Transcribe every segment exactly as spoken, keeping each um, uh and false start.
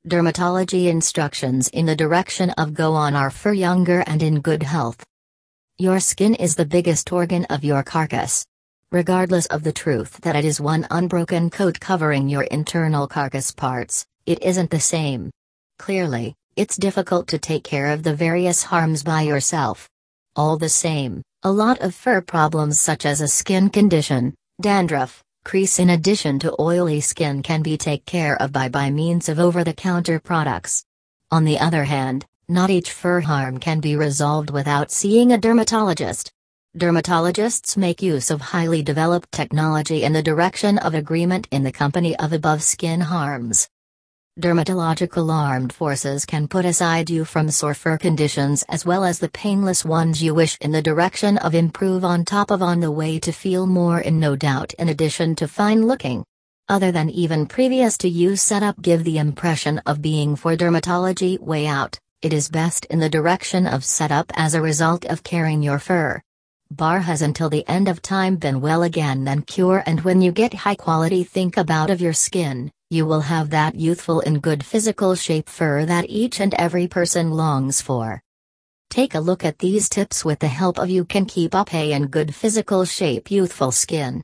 Dermatology instructions in the direction of Go On are for younger and in good health. Your skin is the biggest organ of your carcass. Regardless of the truth that it is one unbroken coat covering your internal carcass parts, it isn't the same. Clearly, it's difficult to take care of the various harms by yourself. All the same, a lot of fur problems such as a skin condition, dandruff, crease in addition to oily skin can be taken care of by by means of over-the-counter products. On the other hand, not each fur harm can be resolved without seeing a dermatologist. Dermatologists make use of highly developed technology in the direction of agreement in the company of above skin harms. Dermatological armed forces can put aside you from sore fur conditions as well as the painless ones you wish in the direction of improve on top of on the way to feel more in no doubt in addition to fine looking. Other than even previous to use setup give the impression of being for dermatology way out, it is best in the direction of setup as a result of caring your fur. Bar has until the end of time been well again than cure, and when you get high quality think about of your skin, you will have that youthful and good physical shape fur that each and every person longs for. Take a look at these tips with the help of you can keep up a and good physical shape youthful skin.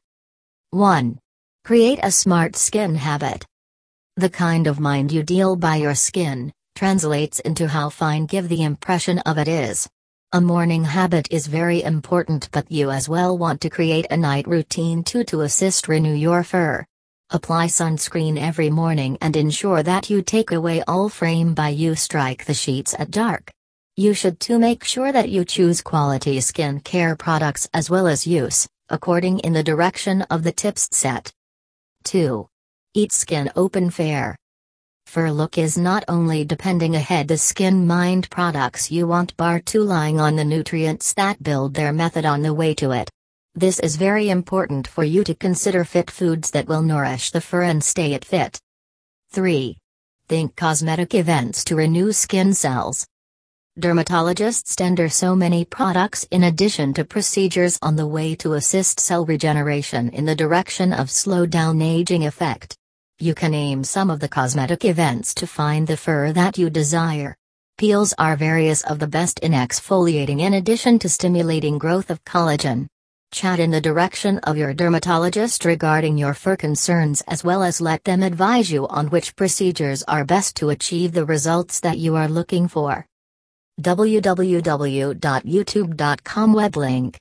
one. Create a smart skin habit. The kind of mind you deal by your skin, translates into how fine give the impression of it is. A morning habit is very important, but you as well want to create a night routine too to assist renew your fur. Apply sunscreen every morning and ensure that you take away all frame by you strike the sheets at dark. You should too make sure that you choose quality skin care products as well as use, according in the direction of the tips set. two. Eat skin open fair. Fur look is not only depending ahead the skin mind products you want bar to lying on the nutrients that build their method on the way to it. This is very important for you to consider fit foods that will nourish the fur and stay it fit. three. Think cosmetic events to renew skin cells. Dermatologists tender so many products in addition to procedures on the way to assist cell regeneration in the direction of slow down aging effect. You can name some of the cosmetic events to find the fur that you desire. Peels are various of the best in exfoliating in addition to stimulating growth of collagen. Chat in the direction of your dermatologist regarding your fur concerns as well as let them advise you on which procedures are best to achieve the results that you are looking for. w w w dot youtube dot com web link